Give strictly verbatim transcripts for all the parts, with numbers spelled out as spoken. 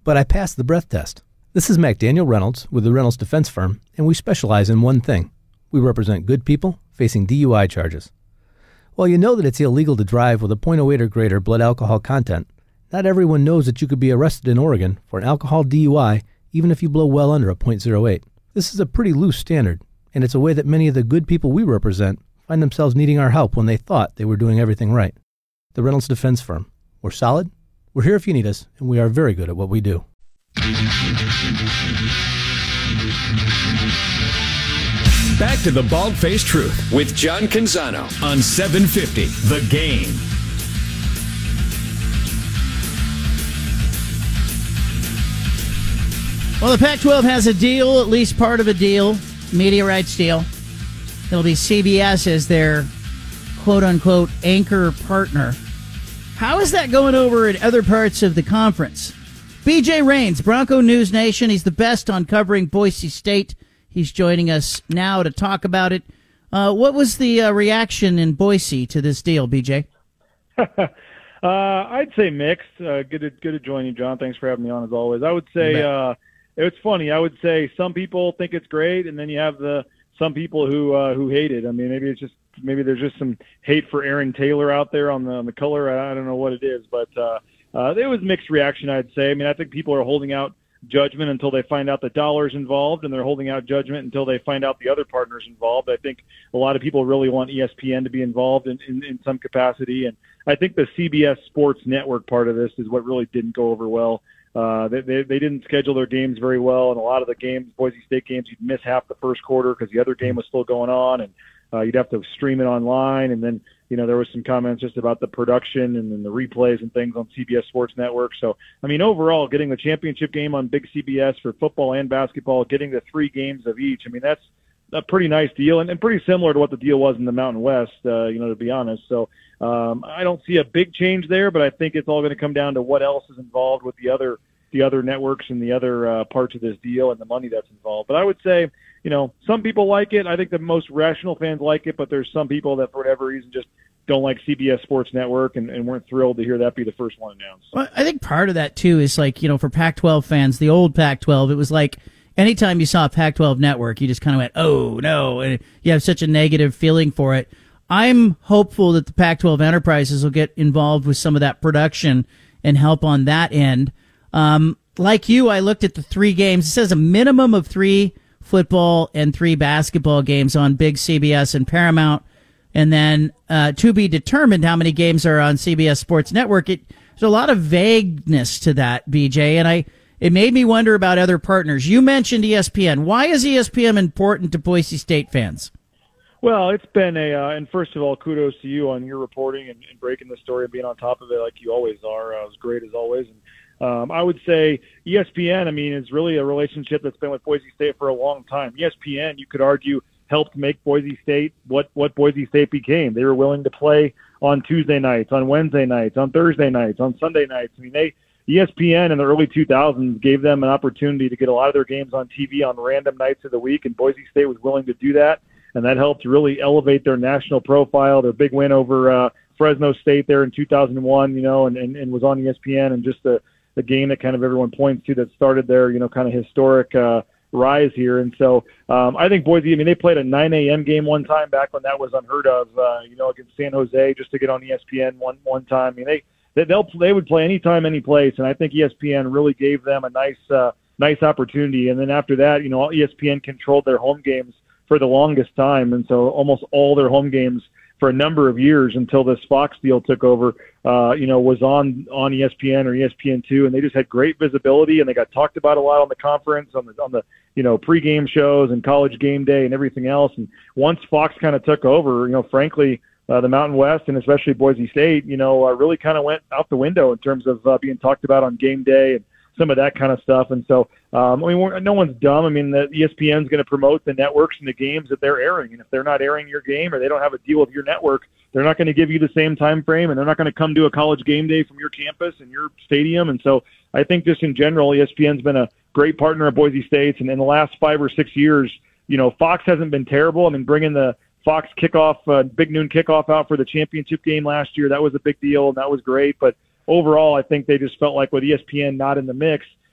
but I passed the breath test. This is McDaniel Reynolds with the Reynolds Defense Firm, and we specialize in one thing. We represent good people facing D U I charges. While you know that it's illegal to drive with a point oh eight or greater blood alcohol content, not everyone knows that you could be arrested in Oregon for an alcohol D U I even if you blow well under a point oh eight. This is a pretty loose standard, and it's a way that many of the good people we represent find themselves needing our help when they thought they were doing everything right. The Reynolds Defense Firm. We're solid, we're here if you need us, and we are very good at what we do. Back to the Bald-Faced Truth with John Canzano on seven fifty The Game. Well, the Pac twelve has a deal, at least part of a deal, media rights deal. It'll be C B S as their quote-unquote anchor partner. How is that going over in other parts of the conference? B J Rains, Bronco News Nation. He's the best on covering Boise State. He's joining us now to talk about it. Uh, what was the uh, reaction in Boise to this deal, B J? uh, I'd say mixed. Uh, good to good to join you, John. Thanks for having me on as always. I would say uh, it's funny. I would say some people think it's great, and then you have the some people who uh, who hate it. I mean, maybe it's just maybe there's just some hate for Aaron Taylor out there on the on the color. I, I don't know what it is, but uh, uh, it was mixed reaction. I'd say. I mean, I think people are holding out judgment until they find out the dollars involved, and they're holding out judgment until they find out the other partners involved. I think a lot of people really want E S P N to be involved in, in, in some capacity, and I think the C B S Sports Network part of this is what really didn't go over well. Uh, they, they they didn't schedule their games very well, and a lot of the games, Boise State games, you'd miss half the first quarter because the other game was still going on, and uh, you'd have to stream it online, and then you know there was some comments just about the production and then the replays and things on C B S Sports Network. So I mean, overall, getting the championship game on big C B S for football and basketball, getting the three games of each, I mean that's a pretty nice deal, and, and pretty similar to what the deal was in the Mountain West, uh, you know, to be honest. So um, I don't see a big change there, but I think it's all going to come down to what else is involved with the other the other networks and the other uh, parts of this deal and the money that's involved. But I would say, you know, some people like it. I think the most rational fans like it, but there's some people that for whatever reason just don't like C B S Sports Network and, and weren't thrilled to hear that be the first one announced. Well, I think part of that, too, is like, you know, for Pac twelve fans, the old Pac twelve, it was like anytime you saw a Pac twelve network, you just kind of went, oh, no, and you have such a negative feeling for it. I'm hopeful that the Pac twelve enterprises will get involved with some of that production and help on that end. Um, like you, I looked at the three games. It says a minimum of three football and three basketball games on big C B S and Paramount. And then uh, to be determined how many games are on C B S Sports Network. It, there's a lot of vagueness to that, B J, and I it made me wonder about other partners. You mentioned E S P N. Why is E S P N important to Boise State fans? Well, it's been a, uh, and first of all, kudos to you on your reporting and, and breaking the story and being on top of it like you always are. Uh, it was great as always. And um, I would say E S P N, I mean, is really a relationship that's been with Boise State for a long time. E S P N, you could argue, helped make Boise State what, what Boise State became. They were willing to play on Tuesday nights, on Wednesday nights, on Thursday nights, on Sunday nights. I mean, they E S P N in the early two thousands gave them an opportunity to get a lot of their games on T V on random nights of the week, and Boise State was willing to do that. And that helped really elevate their national profile. Their big win over uh, Fresno State there in two thousand one, you know, and, and, and was on E S P N, and just the, the game that kind of everyone points to that started their, you know, kind of historic uh, rise here. And so um, I think Boise, I mean, they played a nine a.m. game one time back when that was unheard of, uh, you know, against San Jose just to get on E S P N one, one time. I mean, they, they, they'll, they would play anytime, any place, and I think E S P N really gave them a nice, uh, nice opportunity. And then after that, you know, E S P N controlled their home games for the longest time, and so almost all their home games for a number of years until this Fox deal took over, uh, you know, was on on E S P N or E S P N two, and they just had great visibility, and they got talked about a lot on the conference, on the on the you know pregame shows and College Game Day and everything else. And once Fox kind of took over, you know, frankly, uh, the Mountain West and especially Boise State, you know, uh, really kind of went out the window in terms of uh, being talked about on game day and some of that kind of stuff. And so, um, I mean, we're, no one's dumb. I mean, the E S P N is going to promote the networks and the games that they're airing. And if they're not airing your game or they don't have a deal with your network, they're not going to give you the same time frame, and they're not going to come to a College Game Day from your campus and your stadium. And so I think just in general, E S P N's been a great partner of Boise State's. And in the last five or six years, you know, Fox hasn't been terrible. I mean, bringing the Fox kickoff, uh, Big Noon kickoff out for the championship game last year, that was a big deal, and that was great. But overall, I think they just felt like with E S P N not in the mix,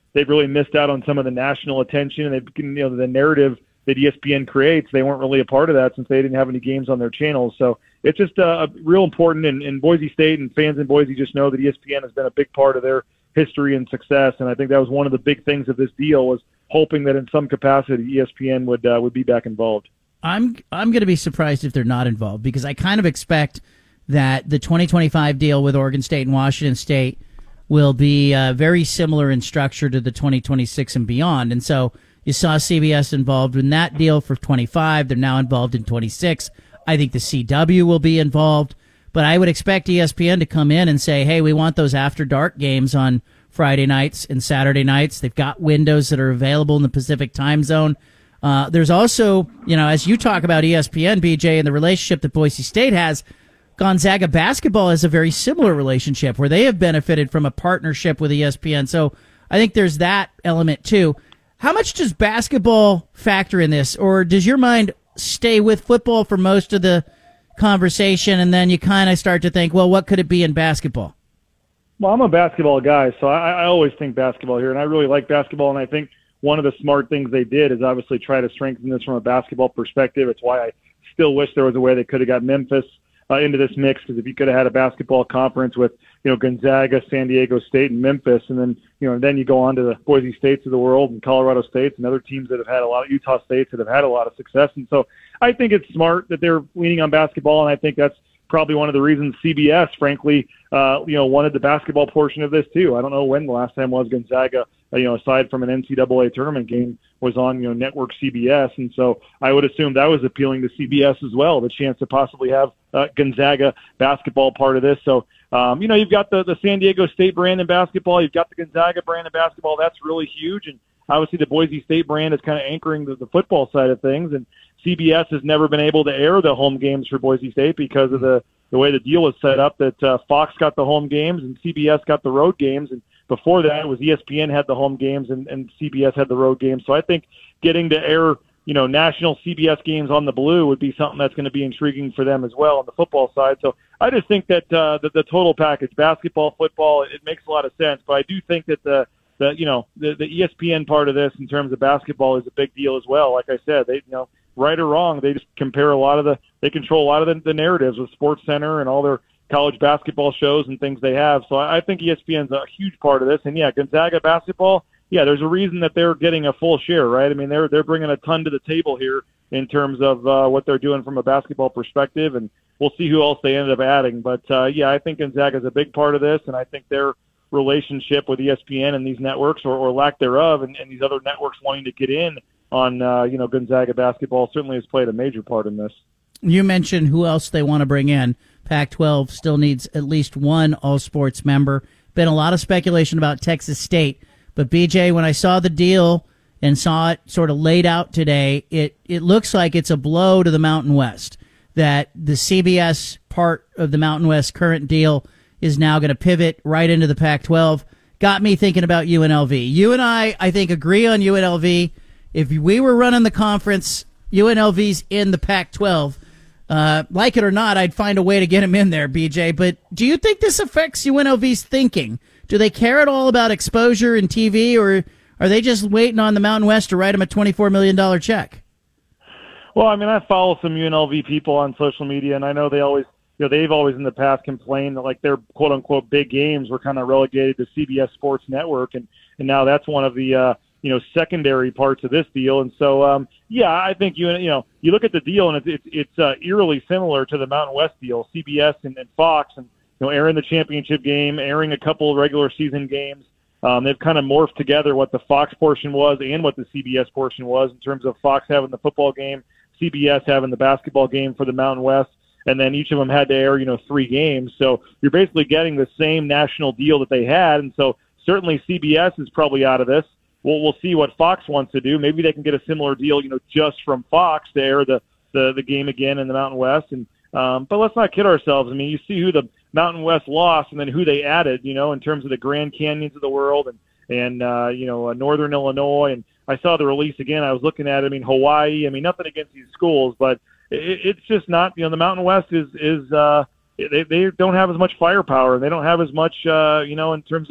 they've really missed out on some of the national attention, and they've, you know, the narrative that E S P N creates, they weren't really a part of that since they didn't have any games on their channels. So it's just uh, real important, and, and Boise State and fans in Boise just know that E S P N has been a big part of their history and success, and I think that was one of the big things of this deal, was hoping that in some capacity E S P N would uh, would be back involved. I'm I'm going to be surprised if they're not involved, because I kind of expect that the twenty twenty-five deal with Oregon State and Washington State will be uh, very similar in structure to the twenty twenty-six and beyond. And so you saw C B S involved in that deal for twenty-five. They're now involved in twenty-six. I think the C W will be involved. But I would expect E S P N to come in and say, hey, we want those after dark games on Friday nights and Saturday nights. They've got windows that are available in the Pacific time zone. Uh, there's also, you know, as you talk about E S P N, B J, and the relationship that Boise State has, Gonzaga basketball has a very similar relationship where they have benefited from a partnership with E S P N. So I think there's that element too. How much does basketball factor in this, or does your mind stay with football for most of the conversation, and then you kind of start to think, well, what could it be in basketball? Well, I'm a basketball guy, so I, I always think basketball here, and I really like basketball, and I think one of the smart things they did is obviously try to strengthen this from a basketball perspective. It's why I still wish there was a way they could have got Memphis uh, into this mix, because if you could have had a basketball conference with, you know, Gonzaga, San Diego State, and Memphis, and then, you know, and then you go on to the Boise States of the world and Colorado States and other teams that have had a lot of Utah States that have had a lot of success. And so I think it's smart that they're leaning on basketball, and I think that's probably one of the reasons C B S, frankly, uh, you know, wanted the basketball portion of this too. I don't know when the last time was Gonzaga, uh, you know, aside from an N C double A tournament game, was on, you know, network C B S. And so I would assume that was appealing to C B S as well, the chance to possibly have uh, Gonzaga basketball part of this. So, um, you know, you've got the, the San Diego State brand in basketball. You've got the Gonzaga brand in basketball. That's really huge. And obviously the Boise State brand is kind of anchoring the, the football side of things. And C B S has never been able to air the home games for Boise State because of the, the way the deal is set up, that uh, Fox got the home games and C B S got the road games. And before that, it was E S P N had the home games and, and C B S had the road games. So I think getting to air, you know, national C B S games on the Blue would be something that's going to be intriguing for them as well on the football side. So I just think that uh, the, the total package, basketball, football, it, it makes a lot of sense. But I do think that the the you know the, the E S P N part of this in terms of basketball is a big deal as well. Like I said, they you know. right or wrong, they just compare a lot of the, they control a lot of the, the narratives with Sports Center and all their college basketball shows and things they have. So I, I think E S P N's a huge part of this. And yeah, Gonzaga basketball, yeah, there's a reason that they're getting a full share, right? I mean, they're they're bringing a ton to the table here in terms of uh, what they're doing from a basketball perspective, and we'll see who else they ended up adding. But uh, yeah, I think Gonzaga's a big part of this, and I think their relationship with E S P N and these networks, or, or lack thereof, and, and these other networks wanting to get in on, uh, you know, Gonzaga basketball certainly has played a major part in this. You mentioned who else they want to bring in. Pac twelve still needs at least one all-sports member. Been a lot of speculation about Texas State. But, B J, when I saw the deal and saw it sort of laid out today, it, it looks like it's a blow to the Mountain West, that the C B S part of the Mountain West current deal is now going to pivot right into the Pac twelve. Got me thinking about U N L V. You and I, I think, agree on U N L V. If we were running the conference, U N L V's in the Pac twelve. Uh, like it or not, I'd find a way to get him in there, B J. But do you think this affects U N L V's thinking? Do they care at all about exposure and T V, or are they just waiting on the Mountain West to write them a twenty-four million dollars check? Well, I mean, I follow some U N L V people on social media, and I know they always, you know, they've always in the past complained that like their quote unquote big games were kind of relegated to C B S Sports Network, and and now that's one of the uh, you know, secondary parts of this deal. And so, um, yeah, I think you you know you look at the deal, and it's it's, it's uh, eerily similar to the Mountain West deal. C B S and, and Fox, and you know, airing the championship game, airing a couple of regular season games. Um, they've kind of morphed together what the Fox portion was and what the C B S portion was, in terms of Fox having the football game, C B S having the basketball game for the Mountain West, and then each of them had to air, you know, three games. So you're basically getting the same national deal that they had, and so certainly C B S is probably out of this. We'll, we'll see what Fox wants to do. Maybe they can get a similar deal, you know, just from Fox to air the, the, the game again in the Mountain West. And um, but let's not kid ourselves. I mean, you see who the Mountain West lost and then who they added, you know, in terms of the Grand Canyons of the world and, and uh, you know, uh, Northern Illinois. And I saw the release again. I was looking at it. I mean, Hawaii. I mean, nothing against these schools, but it, it's just not, you know, the Mountain West is, is uh, they, they don't have as much firepower, and they don't have as much, uh, you know, in terms of,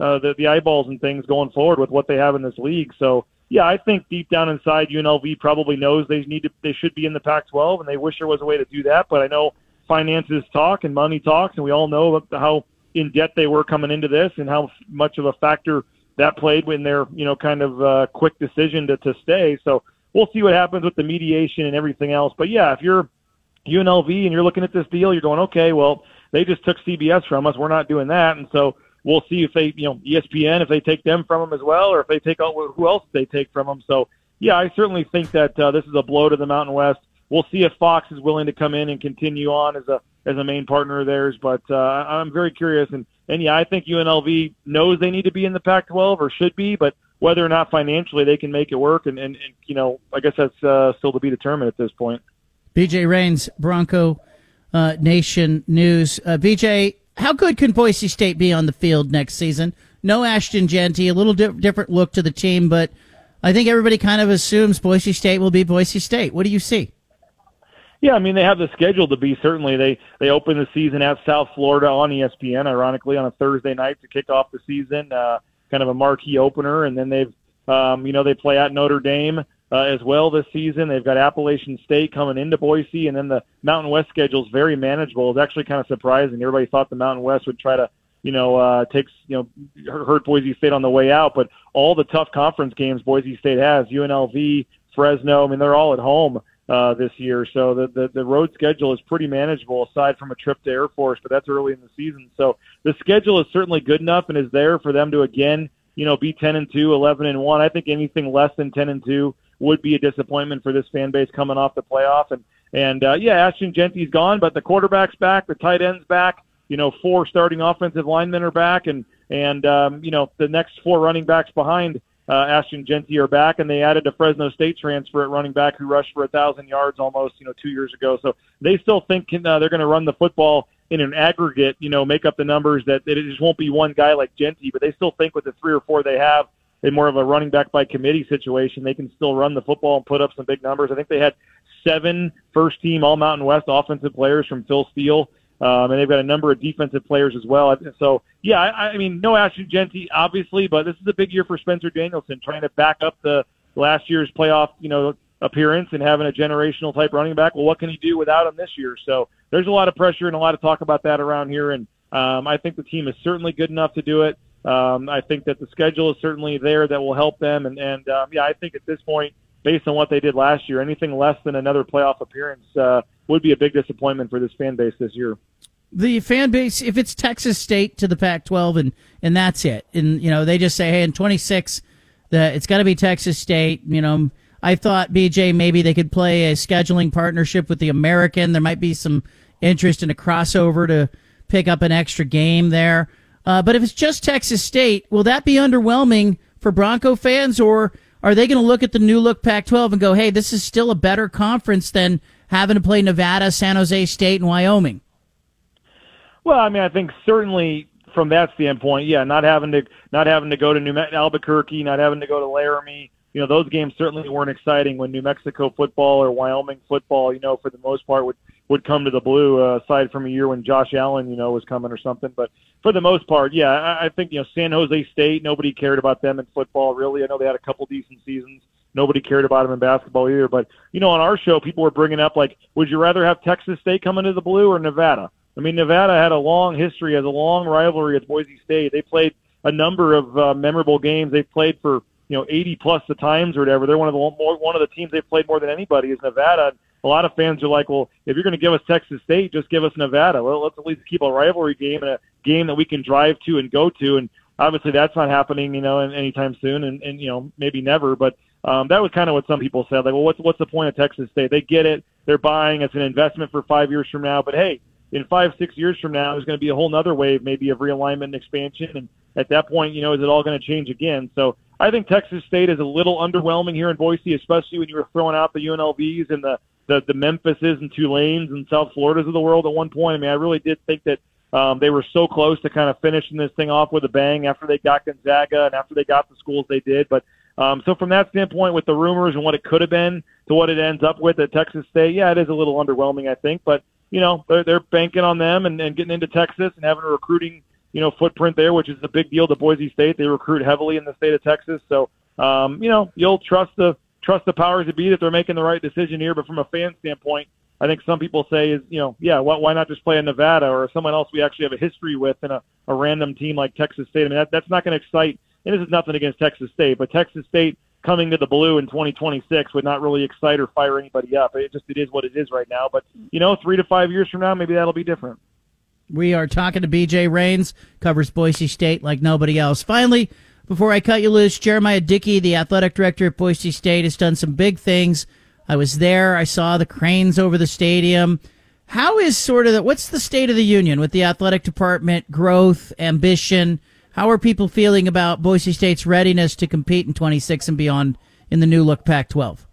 uh, the, the eyeballs and things going forward with what they have in this league. So, yeah, I think deep down inside, U N L V probably knows they need to, they should be in the Pac twelve, and they wish there was a way to do that. But I know finances talk and money talks, and we all know how in debt they were coming into this and how much of a factor that played in their, you know, kind of uh, quick decision to, to stay. So we'll see what happens with the mediation and everything else. But, yeah, if you're U N L V and you're looking at this deal, you're going, okay, well, they just took C B S from us. We're not doing that. And so we'll see if they, you know, E S P N, if they take them from them as well, or if they take out who else they take from them. So, yeah, I certainly think that uh, this is a blow to the Mountain West. We'll see if Fox is willing to come in and continue on as a as a main partner of theirs. But uh, I'm very curious. And, and, yeah, I think U N L V knows they need to be in the Pac twelve or should be, but whether or not financially they can make it work, and, and, and you know, I guess that's uh, still to be determined at this point. B J Rains, Bronco uh, Nation News. Uh, B J, how good can Boise State be on the field next season? No Ashton Jeanty, a little di- different look to the team, but I think everybody kind of assumes Boise State will be Boise State. What do you see? Yeah, I mean, they have the schedule to be, certainly. They they open the season at South Florida on E S P N, ironically, on a Thursday night to kick off the season, uh, kind of a marquee opener. And then they've, um, you know, they play at Notre Dame uh, as well this season. They've got Appalachian State coming into Boise, and then the Mountain West schedule is very manageable. It's actually kind of surprising. Everybody thought the Mountain West would try to, you know, uh, take, you know, hurt Boise State on the way out. But all the tough conference games Boise State has, U N L V, Fresno, I mean, they're all at home uh, this year. So the, the, the road schedule is pretty manageable aside from a trip to Air Force, but that's early in the season. So the schedule is certainly good enough and is there for them to, again, you know, be ten and two, eleven and one. I think anything less than ten and two would be a disappointment for this fan base coming off the playoff. And, and uh, yeah, Ashton Jeanty's gone, but the quarterback's back, the tight end's back, you know, four starting offensive linemen are back, and, and um, you know, the next four running backs behind uh, Ashton Jeanty are back, and they added a Fresno State transfer at running back who rushed for one thousand yards almost, you know, two years ago. So they still think uh, they're going to run the football in an aggregate, you know, make up the numbers, that, that it just won't be one guy like Jeanty, but they still think with the three or four they have, in more of a running back by committee situation, they can still run the football and put up some big numbers. I think they had seven first-team All-Mountain West offensive players from Phil Steele, um, and they've got a number of defensive players as well. So, yeah, I, I mean, no Ashton Jeanty, obviously, but this is a big year for Spencer Danielson, trying to back up the last year's playoff, you know, appearance and having a generational type running back. Well, what can he do without him this year? So there's a lot of pressure and a lot of talk about that around here, and um, I think the team is certainly good enough to do it. Um, I think that the schedule is certainly there that will help them, and, and um, yeah, I think at this point, based on what they did last year, anything less than another playoff appearance uh, would be a big disappointment for this fan base this year. The fan base, if it's Texas State to the Pac twelve and, and that's it, and you know they just say, hey, in twenty-six, the, it's got to be Texas State. You know, I thought, B J, maybe they could play a scheduling partnership with the American. There might be some interest in a crossover to pick up an extra game there. Uh, but if it's just Texas State, will that be underwhelming for Bronco fans, or are they going to look at the new look Pac twelve and go, hey, this is still a better conference than having to play Nevada, San Jose State, and Wyoming? Well, I mean, I think certainly from that standpoint, yeah, not having to not having to go to New Me- Albuquerque, not having to go to Laramie, you know, those games certainly weren't exciting when New Mexico football or Wyoming football, you know, for the most part would, would come to the Blue, uh, aside from a year when Josh Allen, you know, was coming or something. But for the most part, yeah, I, I think, you know, San Jose State, nobody cared about them in football, really. I know they had a couple decent seasons. Nobody cared about them in basketball either. But, you know, on our show, people were bringing up, like, would you rather have Texas State coming to the Blue or Nevada? I mean, Nevada had a long history, has a long rivalry with Boise State. They played a number of uh, memorable games. They played for, you know, eighty plus the times or whatever. They're one of the more, one of the teams they've played more than anybody is Nevada. A lot of fans are like, well, if you're going to give us Texas State, just give us Nevada. Well, let's at least keep a rivalry game and a game that we can drive to and go to. And obviously that's not happening, you know, anytime soon, and, and you know, maybe never. But um, that was kind of what some people said. Like, well, what's what's the point of Texas State? They get it. They're buying. It's an investment for five years from now. But hey, in five, six years from now, there's going to be a whole nother wave maybe of realignment and expansion. And at that point, you know, is it all going to change again? So I think Texas State is a little underwhelming here in Boise, especially when you were throwing out the U N L Vs and the, the, the Memphises and Tulanes and South Floridas of the world at one point. I mean, I really did think that um, they were so close to kind of finishing this thing off with a bang after they got Gonzaga and after they got the schools they did. But um, so from that standpoint, with the rumors and what it could have been to what it ends up with at Texas State, yeah, it is a little underwhelming, I think. But you know, they're, they're banking on them and, and getting into Texas and having a recruiting you know, footprint there, which is a big deal to Boise State. They recruit heavily in the state of Texas. So, um, you know, you'll trust the trust the powers that be that they're making the right decision here. But from a fan standpoint, I think some people say is, you know, yeah, why, why not just play in Nevada or someone else we actually have a history with in a, a random team like Texas State? I mean, that, that's not going to excite, and this is nothing against Texas State, but Texas State coming to the Blue in twenty twenty-six would not really excite or fire anybody up. It just, it is what it is right now. But, you know, three to five years from now, maybe that'll be different. We are talking to B J Rains, covers Boise State like nobody else. Finally, before I cut you loose, Jeremiah Dickey, the athletic director at Boise State, has done some big things. I was there. I saw the cranes over the stadium. How is sort of the, what's the state of the union with the athletic department, growth, ambition? How are people feeling about Boise State's readiness to compete in twenty-six and beyond in the new look Pac twelve?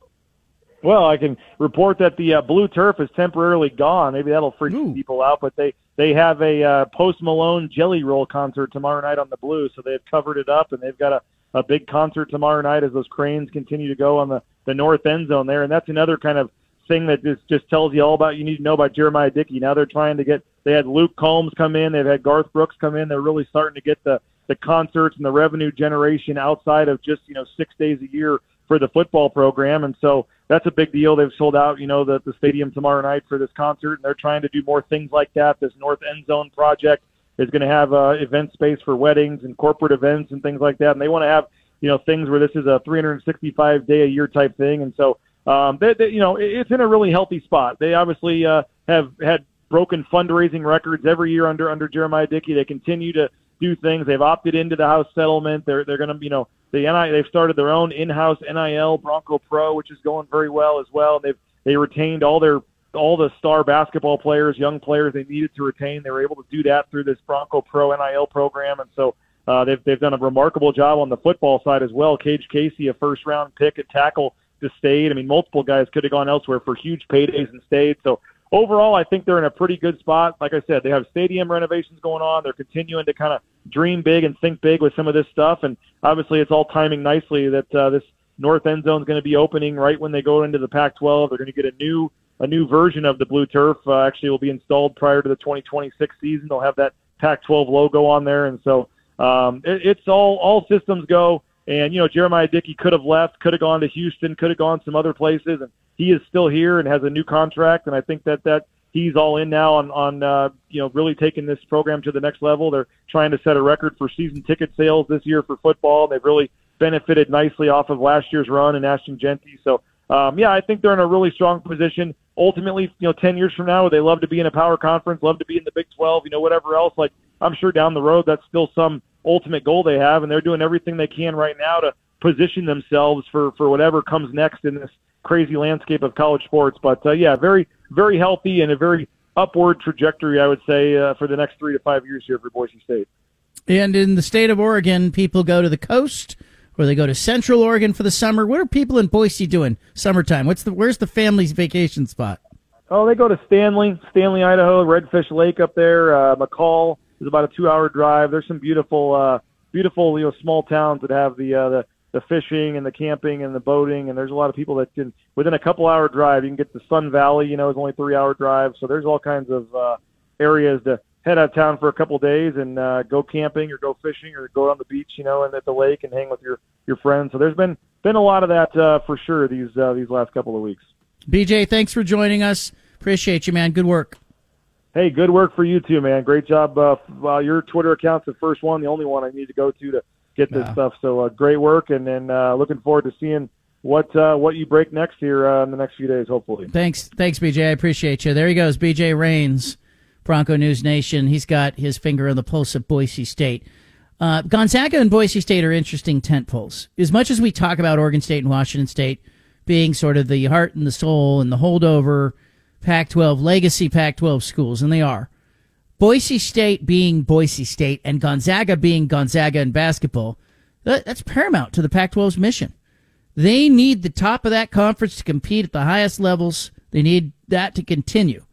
Well, I can report that the uh, blue turf is temporarily gone. Maybe that'll freak Ooh. people out, but they, they have a uh, Post Malone Jelly Roll concert tomorrow night on the Blue, so they've covered it up, and they've got a, a big concert tomorrow night as those cranes continue to go on the, the north end zone there. And that's another kind of thing that just, just tells you all about you need to know about Jeremiah Dickey. Now they're trying to get – they had Luke Combs come in. They've had Garth Brooks come in. They're really starting to get the, the concerts and the revenue generation outside of just, you know, six days a year for the football program. And so that's a big deal. They've sold out, you know, the, the stadium tomorrow night for this concert, and they're trying to do more things like that. This North End Zone project is going to have uh, event space for weddings and corporate events and things like that. And they want to have, you know, things where this is a three hundred sixty-five day a year type thing. And so, um, they, they, you know, it's in a really healthy spot. They obviously uh, have had broken fundraising records every year under under Jeremiah Dickey. They continue to do things. They've opted into the House settlement. They're they're going to, you know, the N I they've started their own in-house N I L Bronco Pro, which is going very well as well. They've they retained all their all the star basketball players, young players they needed to retain. They were able to do that through this Bronco Pro N I L program, and so uh, they've they've done a remarkable job on the football side as well. Cage Casey, a first round pick at tackle, to stayed. I mean, multiple guys could have gone elsewhere for huge paydays and stayed. So overall, I think they're in a pretty good spot. Like I said, they have stadium renovations going on. They're continuing to kind of dream big and think big with some of this stuff. And obviously it's all timing nicely that uh, this north end zone is going to be opening right when they go into the Pac twelve. They're going to get a new a new version of the blue turf. Uh, actually will be installed prior to the twenty twenty-six season. They'll have that Pac twelve logo on there. And so um, it, it's all, all systems go. And, you know, Jeremiah Dickey could have left, could have gone to Houston, could have gone some other places, and he is still here and has a new contract. And I think that, that he's all in now on, on uh, you know, really taking this program to the next level. They're trying to set a record for season ticket sales this year for football. They've really benefited nicely off of last year's run and Ashton Genty. So, um, yeah, I think they're in a really strong position. Ultimately, you know, ten years from now, they love to be in a power conference, love to be in the Big twelve, you know, whatever else. Like, I'm sure down the road that's still some ultimate goal they have, and they're doing everything they can right now to position themselves for, for whatever comes next in this crazy landscape of college sports. But, uh, yeah, very, very healthy and a very upward trajectory, I would say, uh, for the next three to five years here for Boise State. And in the state of Oregon, people go to the coast or they go to Central Oregon for the summer. What are people in Boise doing summertime? What's the Where's the family's vacation spot? Oh, they go to Stanley, Stanley, Idaho, Redfish Lake up there. Uh, McCall is about a two-hour drive. There's some beautiful, uh, beautiful, you know, small towns that have the, uh, the the fishing and the camping and the boating, and there's a lot of people that can, within a couple-hour drive, you can get to Sun Valley. You know, it's only a three-hour drive, so there's all kinds of uh, areas to head out of town for a couple of days and uh, go camping or go fishing or go on the beach, you know, and at the lake and hang with your, your friends. So there's been been a lot of that uh, for sure these uh, these last couple of weeks. B J, thanks for joining us. Appreciate you, man. Good work. Hey, good work for you too, man. Great job. Uh, well, your Twitter account's the first one, the only one I need to go to to get this wow. stuff. So uh, great work, and then uh, looking forward to seeing what uh, what you break next here uh, in the next few days, hopefully. Thanks, thanks, B J. I appreciate you. There he goes, B J Rains, Bronco News Nation. He's got his finger on the pulse of Boise State. Uh, Gonzaga and Boise State are interesting tent poles. As much as we talk about Oregon State and Washington State being sort of the heart and the soul and the holdover Pac twelve, legacy Pac twelve schools, and they are, Boise State being Boise State and Gonzaga being Gonzaga in basketball, that, that's paramount to the Pac twelve's mission. They need the top of that conference to compete at the highest levels. They need that to continue.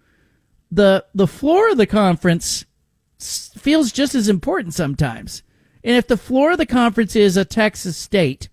The the floor of the conference feels just as important sometimes. And if the floor of the conference is a Texas State,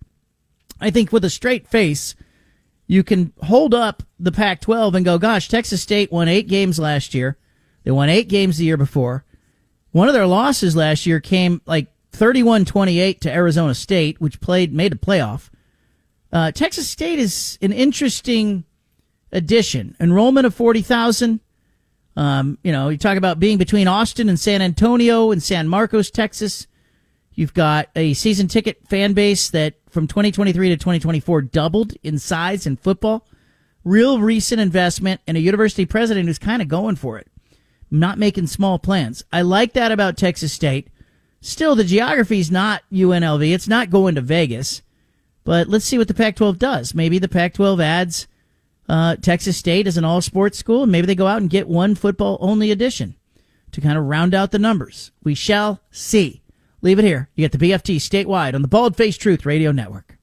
I think with a straight face, you can hold up the Pac twelve and go, gosh, Texas State won eight games last year. They won eight games the year before. One of their losses last year came like thirty-one twenty-eight to Arizona State, which played made a playoff. Uh, Texas State is an interesting addition. Enrollment of forty thousand. Um, you know, you talk about being between Austin and San Antonio and San Marcos, Texas. You've got a season ticket fan base that from twenty twenty-three to twenty twenty-four doubled in size in football. Real recent investment and a university president who's kind of going for it, not making small plans. I like that about Texas State. Still, the geography is not U N L V. It's not going to Vegas. But let's see what the Pac twelve does. Maybe the Pac twelve adds uh, Texas State as an all-sports school, and maybe they go out and get one football-only edition to kind of round out the numbers. We shall see. Leave it here. You get the B F T statewide on the Bald Faced Truth Radio Network.